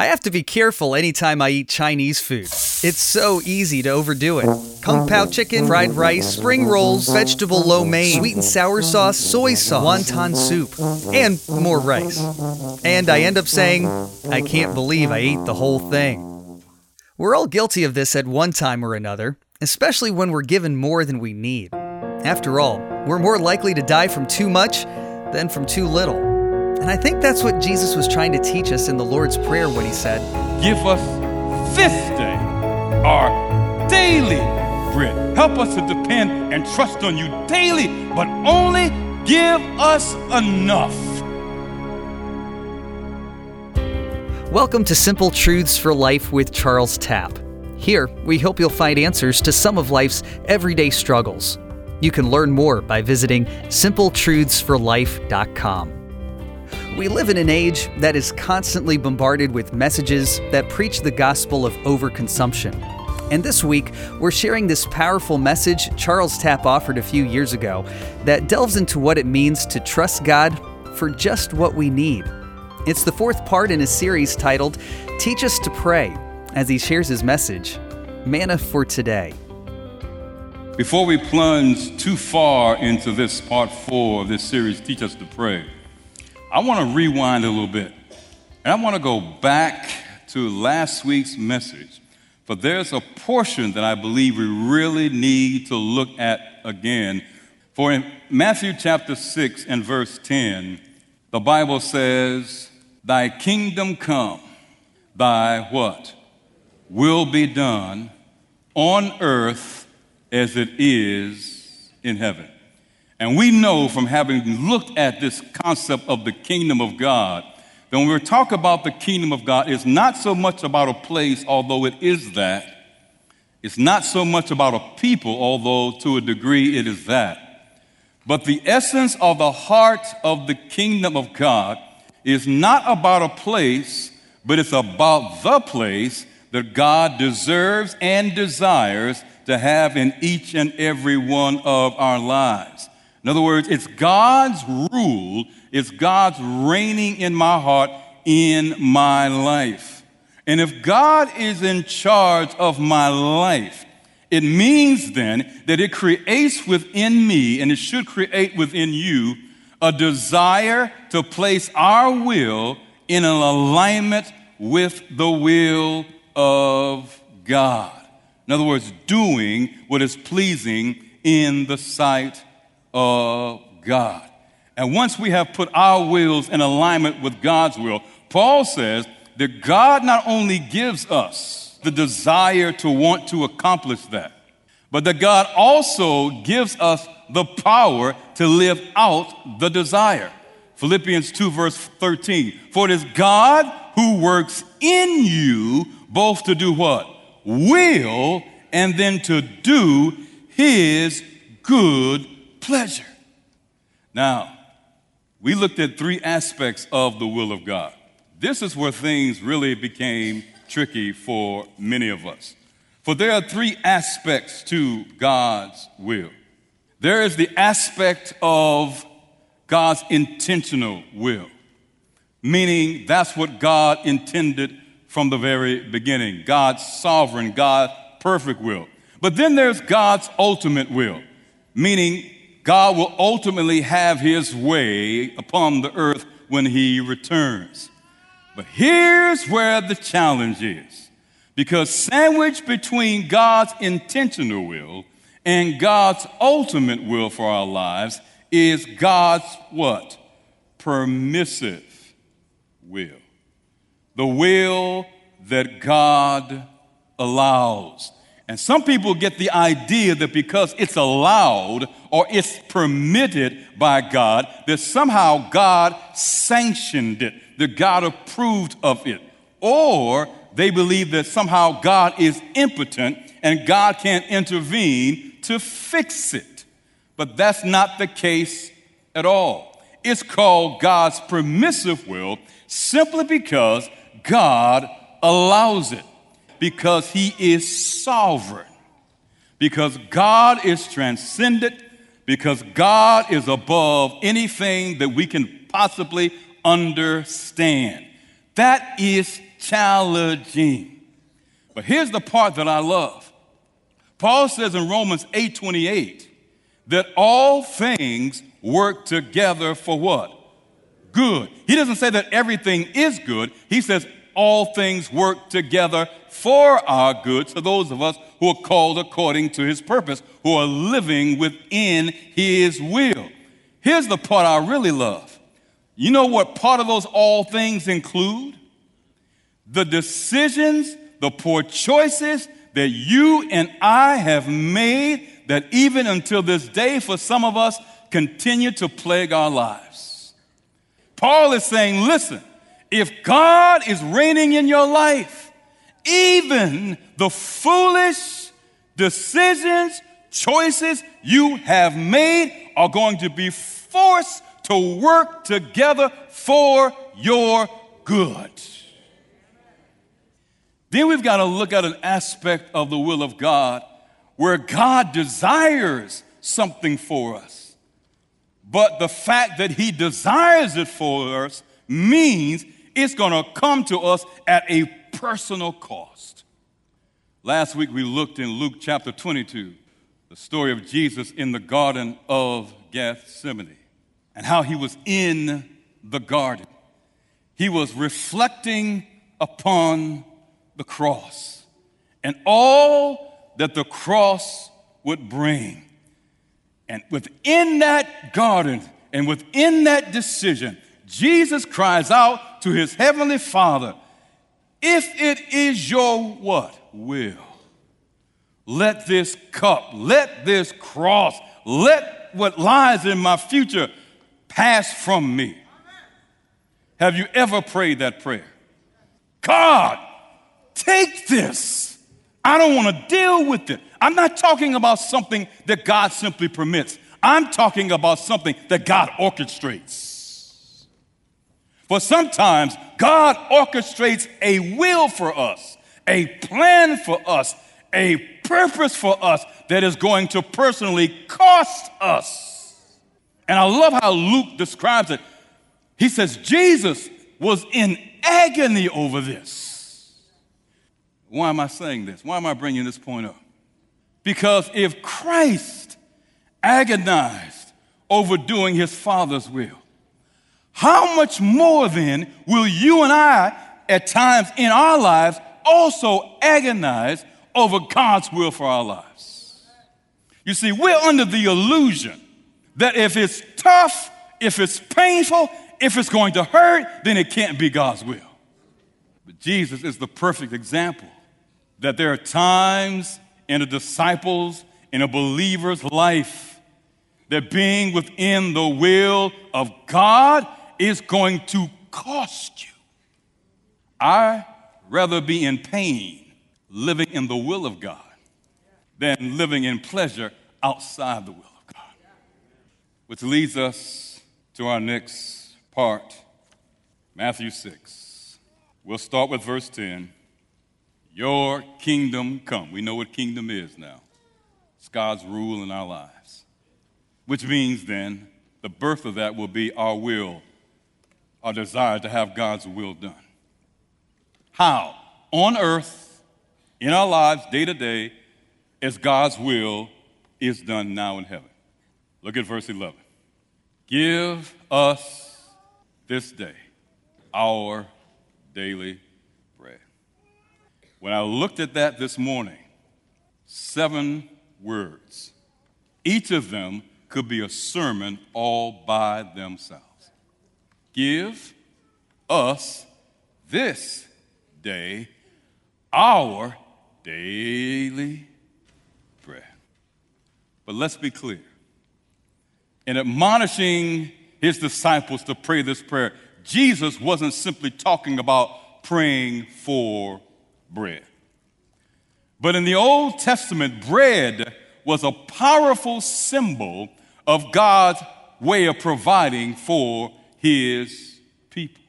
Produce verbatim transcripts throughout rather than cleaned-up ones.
I have to be careful anytime I eat Chinese food. It's so easy to overdo it. Kung Pao chicken, fried rice, spring rolls, vegetable lo mein, sweet and sour sauce, soy sauce, wonton soup, and more rice. And I end up saying, I can't believe I ate the whole thing. We're all guilty of this at one time or another, especially when we're given more than we need. After all, we're more likely to die from too much than from too little. And I think that's what Jesus was trying to teach us in the Lord's Prayer when he said, "Give us this day our daily bread." Help us to depend and trust on you daily, but only give us enough. Welcome to Simple Truths for Life with Charles Tapp. Here, we hope you'll find answers to some of life's everyday struggles. You can learn more by visiting simple truths for life dot com. We live in an age that is constantly bombarded with messages that preach the gospel of overconsumption. And this week, we're sharing this powerful message Charles Tapp offered a few years ago that delves into what it means to trust God for just what we need. It's the fourth part in a series titled Teach Us to Pray, as he shares his message, Manna for Today. Before we plunge too far into this part four of this series, Teach Us to Pray, I want to rewind a little bit. And I want to go back to last week's message. For there's a portion that I believe we really need to look at again. For in Matthew chapter six and verse ten, the Bible says, "Thy kingdom come, thy what? Will be done on earth as it is in heaven." And we know from having looked at this concept of the kingdom of God, that when we talk about the kingdom of God, it's not so much about a place, although it is that. It's not so much about a people, although to a degree it is that. But the essence of the heart of the kingdom of God is not about a place, but it's about the place that God deserves and desires to have in each and every one of our lives. In other words, it's God's rule, it's God's reigning in my heart, in my life. And if God is in charge of my life, it means then that it creates within me, and it should create within you, a desire to place our will in an alignment with the will of God. In other words, doing what is pleasing in the sight of God. And once we have put our wills in alignment with God's will, Paul says that God not only gives us the desire to want to accomplish that, but that God also gives us the power to live out the desire. Philippians two verse thirteen, "For it is God who works in you both to do what? Will, and then to do his good pleasure." Now, we looked at three aspects of the will of God. This is where things really became tricky for many of us. For there are three aspects to God's will. There is the aspect of God's intentional will, meaning that's what God intended from the very beginning, God's sovereign, God's perfect will. But then there's God's ultimate will, meaning God will ultimately have his way upon the earth when he returns. But here's where the challenge is, because sandwiched between God's intentional will and God's ultimate will for our lives is God's what? Permissive will. The will that God allows. And some people get the idea that because it's allowed or it's permitted by God, that somehow God sanctioned it, that God approved of it. Or they believe that somehow God is impotent and God can't intervene to fix it. But that's not the case at all. It's called God's permissive will simply because God allows it. Because he is sovereign, because God is transcendent, because God is above anything that we can possibly understand. That is challenging. But here's the part that I love. Paul says in Romans eight twenty-eight that all things work together for what? Good. He doesn't say that everything is good. He says all things work together for our good, to those of us who are called according to his purpose, who are living within his will. Here's the part I really love. You know what part of those all things include? The decisions, the poor choices that you and I have made that even until this day, for some of us, continue to plague our lives. Paul is saying, listen, if God is reigning in your life, even the foolish decisions, choices you have made are going to be forced to work together for your good. Then we've got to look at an aspect of the will of God where God desires something for us. But the fact that he desires it for us means it's going to come to us at a personal cost. Last week we looked in Luke chapter twenty-two, the story of Jesus in the Garden of Gethsemane, and how he was in the garden. He was reflecting upon the cross and all that the cross would bring. And within that garden and within that decision, Jesus cries out to his heavenly Father, if it is your what? Will. Let this cup, let this cross, let what lies in my future pass from me. Have you ever prayed that prayer? God, take this. I don't want to deal with it. I'm not talking about something that God simply permits. I'm talking about something that God orchestrates. For sometimes God orchestrates a will for us, a plan for us, a purpose for us that is going to personally cost us. And I love how Luke describes it. He says Jesus was in agony over this. Why am I saying this? Why am I bringing this point up? Because if Christ agonized over doing his Father's will, how much more then will you and I, at times in our lives, also agonize over God's will for our lives? You see, we're under the illusion that if it's tough, if it's painful, if it's going to hurt, then it can't be God's will. But Jesus is the perfect example that there are times in a disciple's, in a believer's life, that being within the will of God is going to cost you. I'd rather be in pain living in the will of God than living in pleasure outside the will of God. Which leads us to our next part, Matthew six. We'll start with verse ten. Your kingdom come. We know what kingdom is now. It's God's rule in our lives. Which means then the birth of that will be our will, our desire to have God's will done. How? On earth, in our lives, day to day, as God's will is done now in heaven. Look at verse eleven. Give us this day our daily bread. When I looked at that this morning, seven words. Each of them could be a sermon all by themselves. Give us this day our daily bread. But let's be clear. In admonishing his disciples to pray this prayer, Jesus wasn't simply talking about praying for bread. But in the Old Testament, bread was a powerful symbol of God's way of providing for his people.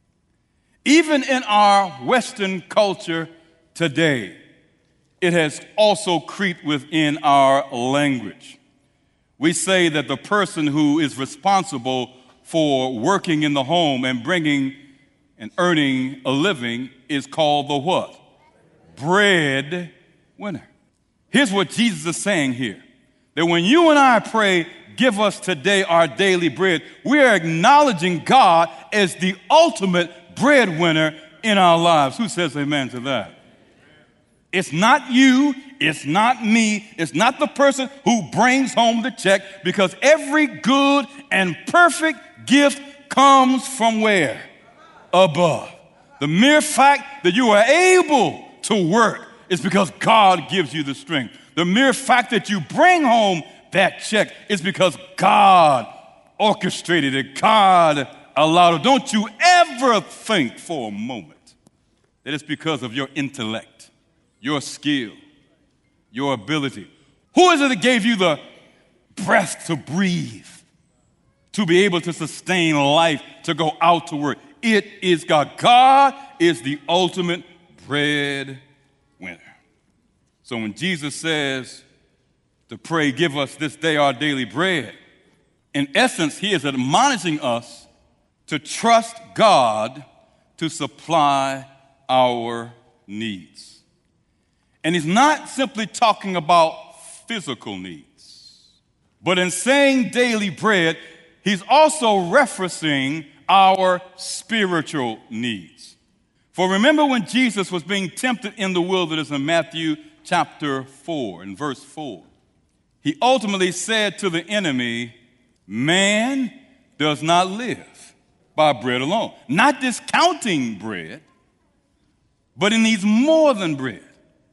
Even in our Western culture today, it has also creeped within our language. We say that the person who is responsible for working in the home and bringing and earning a living is called the what? Bread winner. Here's what Jesus is saying here. That when you and I pray, give us today our daily bread, we are acknowledging God as the ultimate breadwinner in our lives. Who says amen to that? It's not you, it's not me, it's not the person who brings home the check, because every good and perfect gift comes from where? Above. The mere fact that you are able to work is because God gives you the strength. The mere fact that you bring home that check is because God orchestrated it. God allowed it. Don't you ever think for a moment that it's because of your intellect, your skill, your ability. Who is it that gave you the breath to breathe, to be able to sustain life, to go out to work? It is God. God is the ultimate bread winner. So when Jesus says to pray, give us this day our daily bread, in essence, he is admonishing us to trust God to supply our needs. And he's not simply talking about physical needs, but in saying daily bread, he's also referencing our spiritual needs. For remember when Jesus was being tempted in the wilderness in Matthew chapter four, in verse four, he ultimately said to the enemy, man does not live by bread alone. Not discounting bread, but he needs more than bread.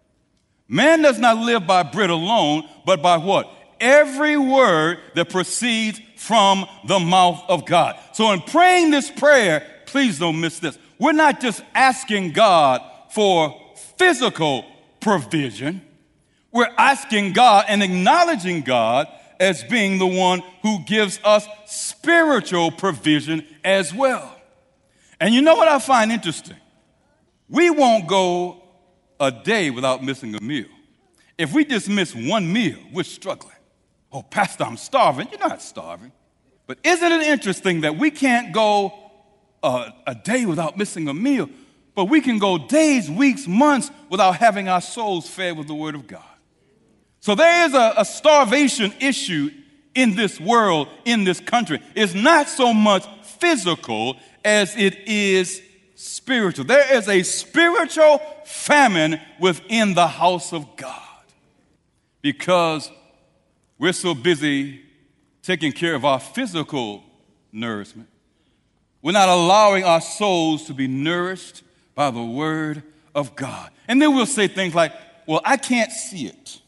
Man does not live by bread alone, but by what? Every word that proceeds from the mouth of God. So in praying this prayer, please don't miss this. We're not just asking God for physical provision. We're asking God and acknowledging God as being the one who gives us spiritual provision as well. And you know what I find interesting? We won't go a day without missing a meal. If we just miss one meal, we're struggling. Oh, Pastor, I'm starving. You're not starving. But isn't it interesting that we can't go a, a day without missing a meal, but we can go days, weeks, months without having our souls fed with the Word of God? So there is a, a starvation issue in this world, in this country. It's not so much physical as it is spiritual. There is a spiritual famine within the house of God because we're so busy taking care of our physical nourishment. We're not allowing our souls to be nourished by the Word of God. And then we'll say things like, well, I can't see it,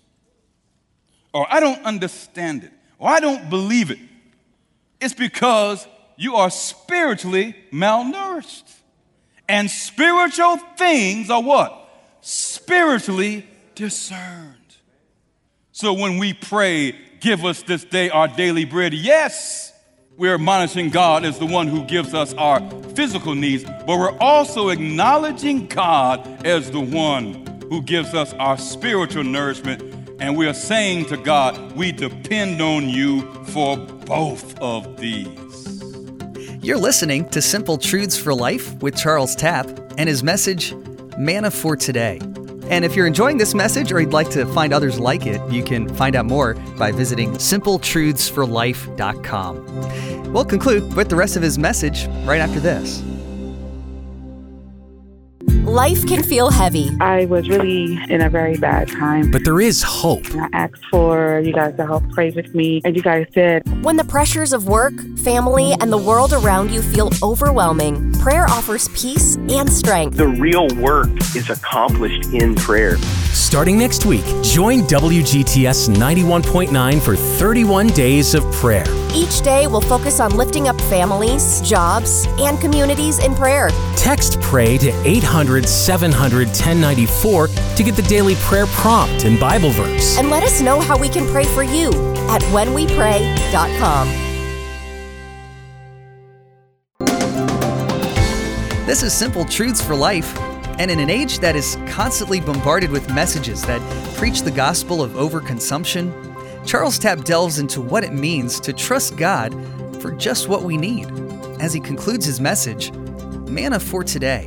or I don't understand it, or I don't believe it. It's because you are spiritually malnourished. And spiritual things are what? Spiritually discerned. So when we pray, give us this day our daily bread, yes, we're admonishing God as the one who gives us our physical needs, but we're also acknowledging God as the one who gives us our spiritual nourishment. And we are saying to God, we depend on you for both of these. You're listening to Simple Truths for Life with Charles Tapp and his message, Manna for Today. And if you're enjoying this message or you'd like to find others like it, you can find out more by visiting simple truths for life dot com. We'll conclude with the rest of his message right after this. Life can feel heavy. I was really in a very bad time. But there is hope. And I asked for you guys to help pray with me, and you guys did. When the pressures of work, family, and the world around you feel overwhelming, prayer offers peace and strength. The real work is accomplished in prayer. Starting next week, join W G T S ninety-one point nine for thirty-one days of prayer. Each day will focus on lifting up families, jobs, and communities in prayer. Text PRAY to eight hundred, seven hundred, ten ninety-four to get the daily prayer prompt and Bible verse. And let us know how we can pray for you at when we pray dot com. This is Simple Truths for Life, and in an age that is constantly bombarded with messages that preach the gospel of overconsumption, Charles Tapp delves into what it means to trust God for just what we need as he concludes his message, manna for today.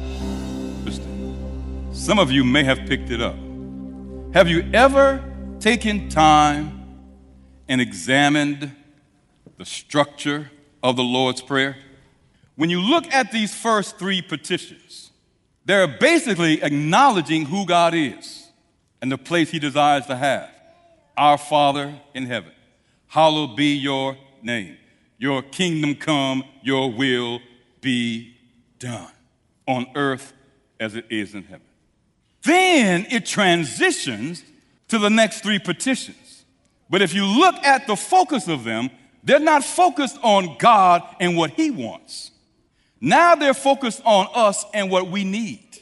Some of you may have picked it up. Have you ever taken time and examined the structure of the Lord's Prayer? When you look at these first three petitions, they're basically acknowledging who God is and the place He desires to have. Our Father in heaven, hallowed be your name. Your kingdom come, your will be done on earth as it is in heaven. Then it transitions to the next three petitions. But if you look at the focus of them, they're not focused on God and what He wants. Now they're focused on us and what we need.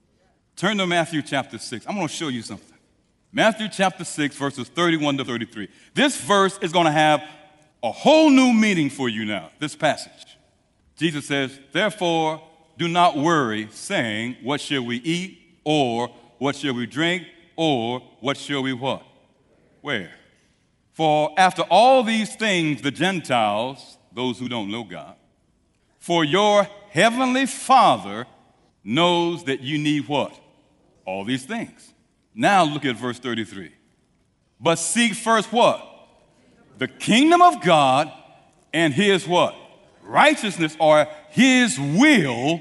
Turn to Matthew chapter six. I'm going to show you something. Matthew chapter six, verses thirty-one to thirty-three. This verse is going to have a whole new meaning for you now, this passage. Jesus says, therefore, do not worry, saying, what shall we eat? Or what shall we drink? Or what shall we what? Where? For after all these things, the Gentiles, those who don't know God, for your heavenly Father knows that you need what? All these things. Now look at verse thirty-three. But seek first what? The kingdom of God and His what? Righteousness, or His will,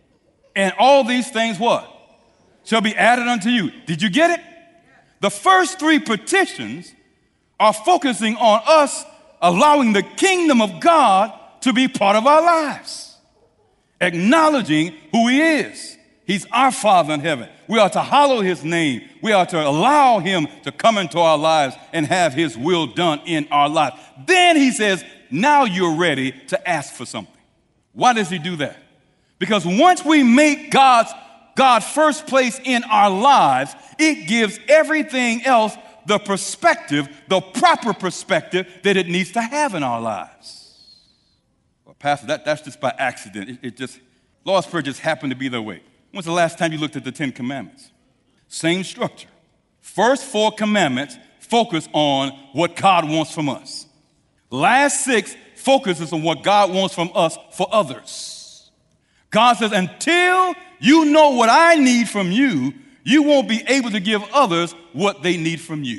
and all these things what? Shall be added unto you. Did you get it? The first three petitions are focusing on us allowing the kingdom of God to be part of our lives, acknowledging who He is. He's our Father in heaven. We are to hallow His name. We are to allow Him to come into our lives and have His will done in our lives. Then He says, now you're ready to ask for something. Why does He do that? Because once we make God's God first place in our lives, it gives everything else the perspective, the proper perspective that it needs to have in our lives. Well, Pastor, that, that's just by accident. It, it just, Lord's Prayer just happened to be the way. When's the last time you looked at the Ten Commandments? Same structure. First four commandments focus on what God wants from us. Last six focuses on what God wants from us for others. God says, until you know what I need from you, you won't be able to give others what they need from you.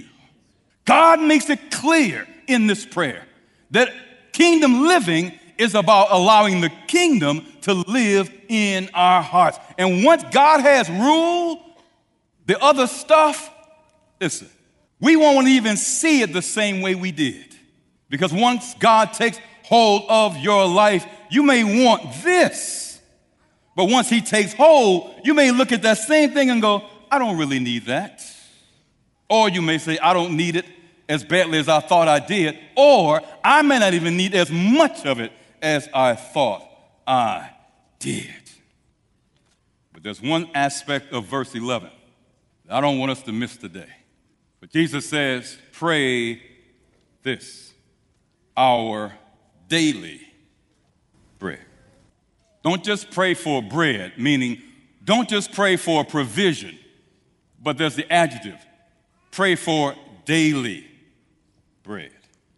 God makes it clear in this prayer that kingdom living is about allowing the kingdom to live in our hearts. And once God has ruled, the other stuff, listen, we won't even see it the same way we did. Because once God takes hold of your life, you may want this. But once He takes hold, you may look at that same thing and go, I don't really need that. Or you may say, I don't need it as badly as I thought I did. Or I may not even need as much of it as I thought I did. But there's one aspect of verse eleven that I don't want us to miss today. But Jesus says, pray this, our daily bread. Don't just pray for bread, meaning don't just pray for provision, but there's the adjective. Pray for daily bread,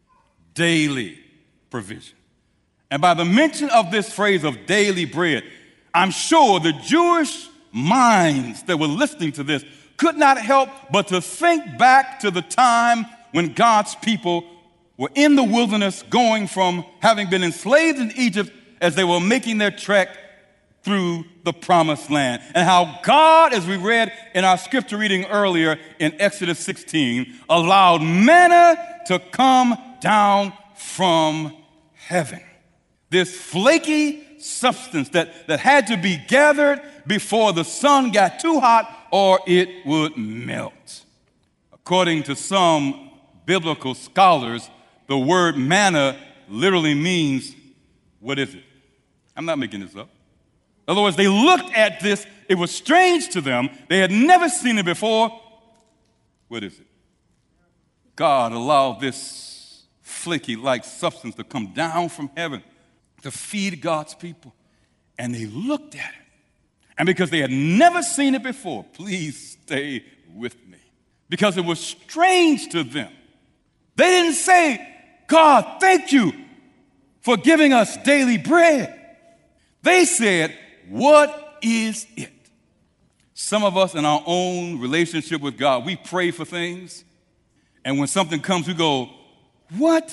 daily provision. And by the mention of this phrase of daily bread, I'm sure the Jewish minds that were listening to this could not help but to think back to the time when God's people were in the wilderness going from having been enslaved in Egypt as they were making their trek through the promised land. And how God, as we read in our scripture reading earlier in Exodus sixteen, allowed manna to come down from heaven. This flaky substance that, that had to be gathered before the sun got too hot or it would melt. According to some biblical scholars, the word manna literally means, what is it? I'm not making this up. In other words, they looked at this. It was strange to them. They had never seen it before. What is it? God allowed this flaky-like substance to come down from heaven to feed God's people. And they looked at it. And because they had never seen it before, please stay with me, because it was strange to them. They didn't say, God, thank you for giving us daily bread. They said, what is it? Some of us in our own relationship with God, we pray for things, and when something comes, we go, what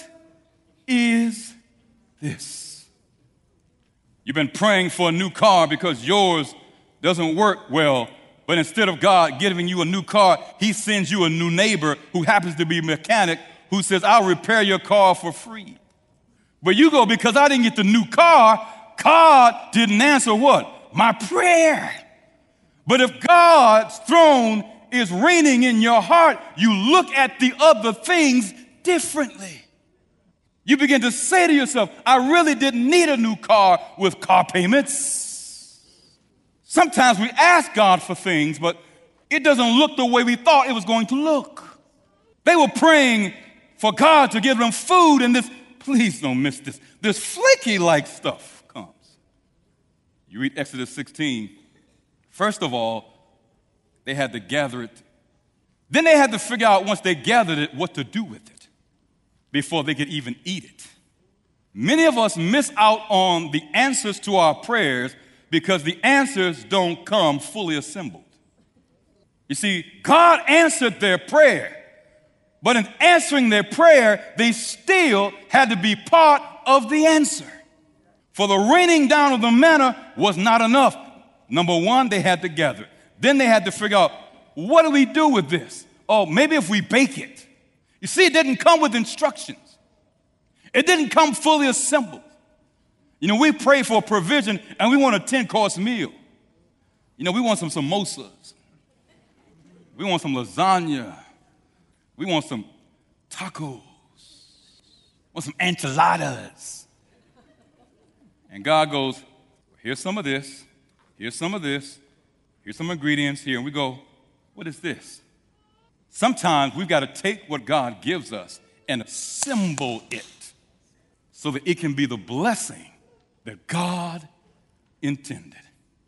is this? You've been praying for a new car because yours doesn't work well, but instead of God giving you a new car, he sends you a new neighbor who happens to be a mechanic who says, I'll repair your car for free. But you go, because I didn't get the new car, God didn't answer what? My prayer. But if God's throne is reigning in your heart, you look at the other things differently. You begin to say to yourself, I really didn't need a new car with car payments. Sometimes we ask God for things, but it doesn't look the way we thought it was going to look. They were praying for God to give them food, and this, please don't miss this, this flaky-like stuff comes. You read Exodus sixteen. First of all, they had to gather it. Then they had to figure out, once they gathered it, what to do with it before they could even eat it. Many of us miss out on the answers to our prayers because the answers don't come fully assembled. You see, God answered their prayer, but in answering their prayer, they still had to be part of the answer. For the raining down of the manna was not enough. Number one, they had to gather it. Then they had to figure out, what do we do with this? Oh, maybe if we bake it. You see, it didn't come with instructions. It didn't come fully assembled. You know, we pray for provision and we want a ten-course meal. You know, we want some samosas. We want some lasagna. We want some tacos. We want some enchiladas. And God goes, here's some of this. Here's some of this. Here's some ingredients here. And we go, what is this? Sometimes we've got to take what God gives us and assemble it so that it can be the blessing that God intended.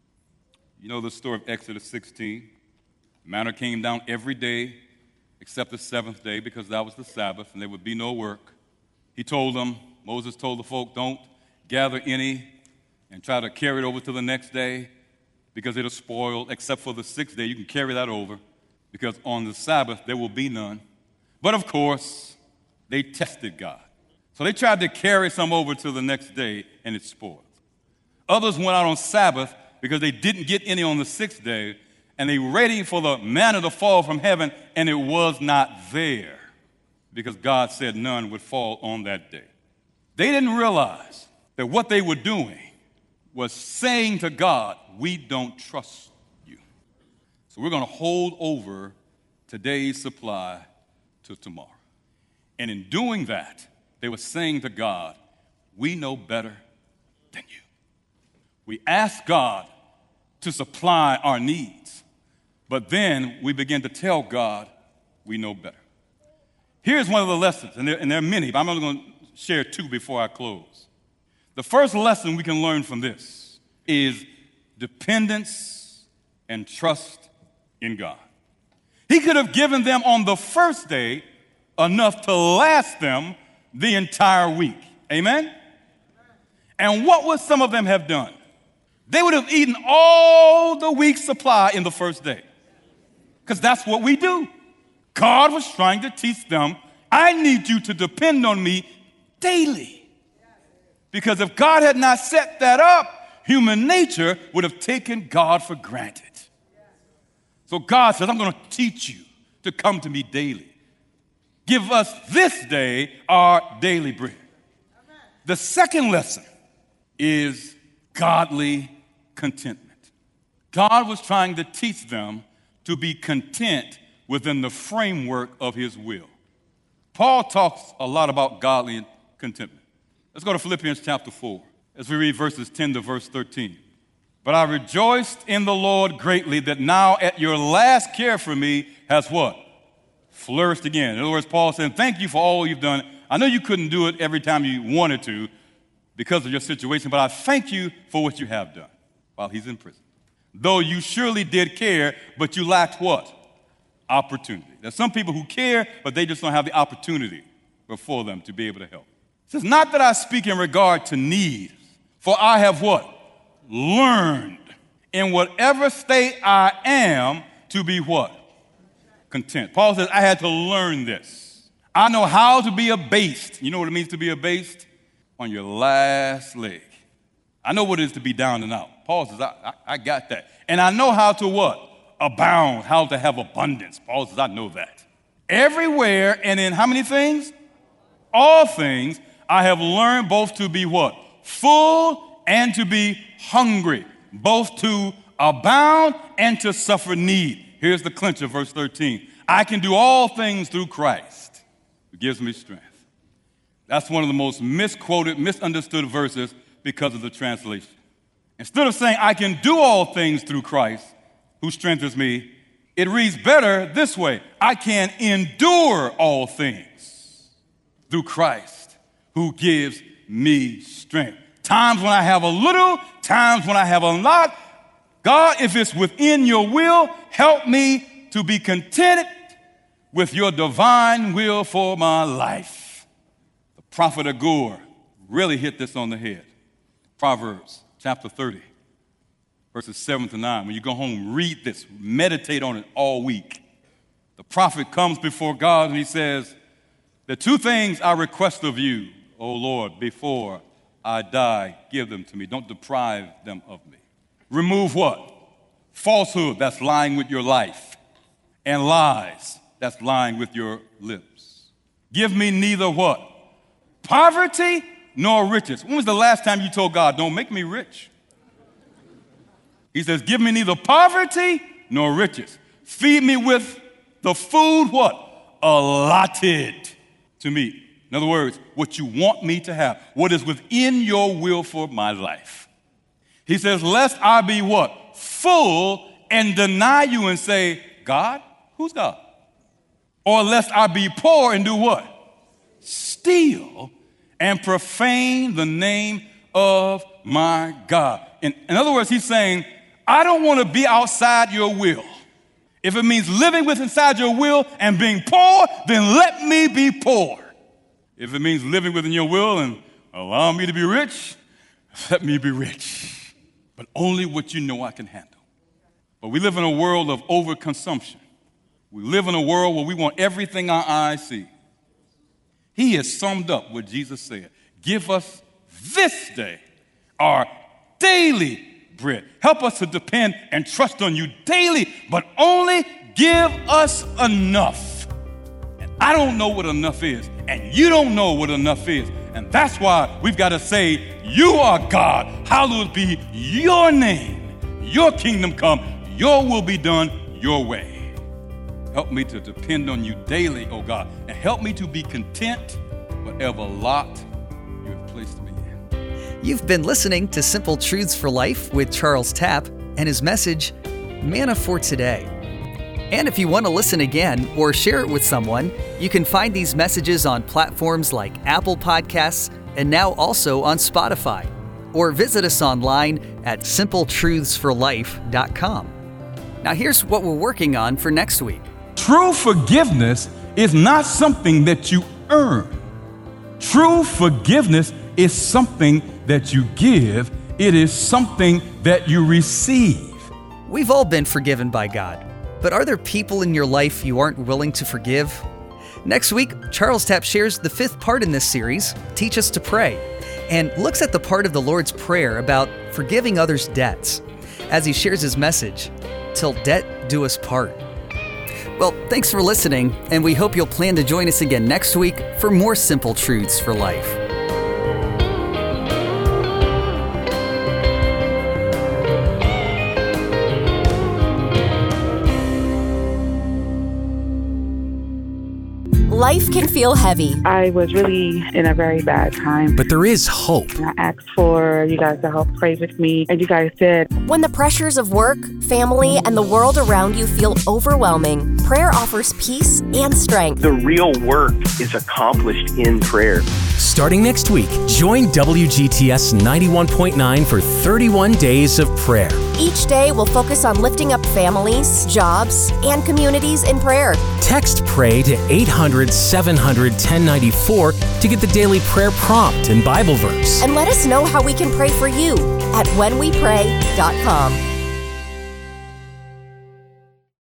You know the story of Exodus sixteen. Manna came down every day except the seventh day because that was the Sabbath and there would be no work. He told them, Moses told the folk, don't gather any and try to carry it over to the next day because it'll spoil, except for the sixth day. You can carry that over because on the Sabbath there will be none. But of course, they tested God. So they tried to carry some over to the next day and it spoiled. Others went out on Sabbath because they didn't get any on the sixth day and they were ready for the manna to fall from heaven and it was not there because God said none would fall on that day. They didn't realize that what they were doing was saying to God, we don't trust you. So we're going to hold over today's supply to tomorrow. And in doing that, they were saying to God, we know better than you. We ask God to supply our needs, but then we begin to tell God we know better. Here's one of the lessons, and there, and there are many, but I'm only going to share two before I close. The first lesson we can learn from this is dependence and trust in God. He could have given them on the first day enough to last them the entire week. Amen? And what would some of them have done? They would have eaten all the week's supply in the first day. Because that's what we do. God was trying to teach them, I need you to depend on me daily. Because if God had not set that up, human nature would have taken God for granted. So God says, I'm going to teach you to come to me daily. Give us this day our daily bread. The second lesson is godly contentment. God was trying to teach them to be content within the framework of his will. Paul talks a lot about godly contentment. Let's go to Philippians chapter four as we read verses ten to verse thirteen. But I rejoiced in the Lord greatly that now at your last care for me has what? Flourished again. In other words, Paul said, thank you for all you've done. I know you couldn't do it every time you wanted to because of your situation, but I thank you for what you have done while he's in prison. Though you surely did care, but you lacked what? Opportunity. There's some people who care, but they just don't have the opportunity before them to be able to help. It says, not that I speak in regard to need, for I have what? learned in whatever state I am to be what? Content. Paul says, I had to learn this. I know how to be abased. You know what it means to be abased? On your last leg. I know what it is to be down and out. Paul says, I, I, I got that. And I know how to what? Abound, how to have abundance. Paul says, I know that. Everywhere and in how many things? All things, I have learned both to be what? Full and to be hungry. Both to abound and to suffer need. Here's the clincher, verse thirteen. I can do all things through Christ who gives me strength. That's one of the most misquoted, misunderstood verses because of the translation. Instead of saying, I can do all things through Christ who strengthens me, it reads better this way. I can endure all things through Christ who gives me strength. Times when I have a little, times when I have a lot. God, if it's within your will, help me to be contented with your divine will for my life. The prophet Agur really hit this on the head. Proverbs chapter thirty, verses seven to nine. When you go home, read this, meditate on it all week. The prophet comes before God and he says, the two things I request of you, O Lord, before I die, give them to me. Don't deprive them of me. Remove what? Falsehood, that's lying with your life. And lies, that's lying with your lips. Give me neither what? Poverty nor riches. When was the last time you told God, don't make me rich? He says, give me neither poverty nor riches. Feed me with the food, what? Allotted to me. In other words, what you want me to have, what is within your will for my life. He says, lest I be what? Full and deny you and say, God? Who's God? Or lest I be poor and do what? Steal and profane the name of my God. In, in other words, he's saying, I don't want to be outside your will. If it means living with inside your will and being poor, then let me be poor. If it means living within your will and allow me to be rich, let me be rich. But only what you know I can handle. But we live in a world of overconsumption. We live in a world where we want everything our eyes see. He has summed up what Jesus said. Give us this day our daily bread. Help us to depend and trust on you daily, but only give us enough. And I don't know what enough is, and you don't know what enough is. And that's why we've got to say, you are God. Hallowed be your name. Your kingdom come. Your will be done your way. Help me to depend on you daily, oh God, and help me to be content whatever lot you have placed me in. You've been listening to Simple Truths for Life with Charles Tapp and his message, Manna for Today. And if you want to listen again or share it with someone, you can find these messages on platforms like Apple Podcasts and now also on Spotify. Or visit us online at simple truths for life dot com. Now here's what we're working on for next week. True forgiveness is not something that you earn. True forgiveness is something that you give. It is something that you receive. We've all been forgiven by God, but are there people in your life you aren't willing to forgive? Next week, Charles Tapp shares the fifth part in this series, Teach Us to Pray, and looks at the part of the Lord's Prayer about forgiving others' debts, as he shares his message, Till Debt Do Us Part. Well, thanks for listening, and we hope you'll plan to join us again next week for more Simple Truths for Life. Life can feel heavy. I was really in a very bad time. But there is hope. And I asked for you guys to help pray with me, and you guys did. When the pressures of work, family, and the world around you feel overwhelming, prayer offers peace and strength. The real work is accomplished in prayer. Starting next week, join W G T S ninety-one point nine for thirty-one days of prayer. Each day will focus on lifting up families, jobs, and communities in prayer. Text PRAY to eight hundred, seven hundred, ten ninety-four to get the daily prayer prompt and Bible verse. And let us know how we can pray for you. at when we pray dot com.